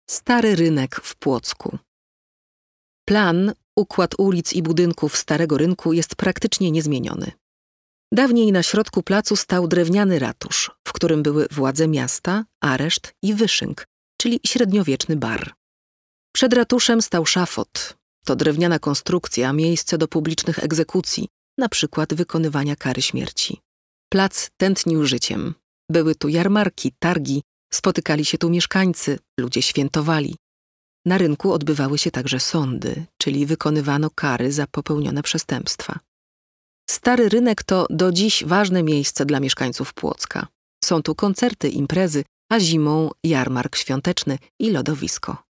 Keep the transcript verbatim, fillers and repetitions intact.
Stary rynek w Płocku. Plan, układ ulic i budynków Starego Rynku jest praktycznie niezmieniony. Dawniej na środku placu stał drewniany ratusz, w którym były władze miasta, areszt i wyszynk, czyli średniowieczny bar. Przed ratuszem stał szafot. To drewniana konstrukcja, miejsce do publicznych egzekucji, na przykład wykonywania kary śmierci. Plac tętnił życiem. Były tu jarmarki, targi, spotykali się tu mieszkańcy, ludzie świętowali. Na rynku odbywały się także sądy, czyli wykonywano kary za popełnione przestępstwa. Stary Rynek to do dziś ważne miejsce dla mieszkańców Płocka. Są tu koncerty, imprezy, a zimą jarmark świąteczny i lodowisko.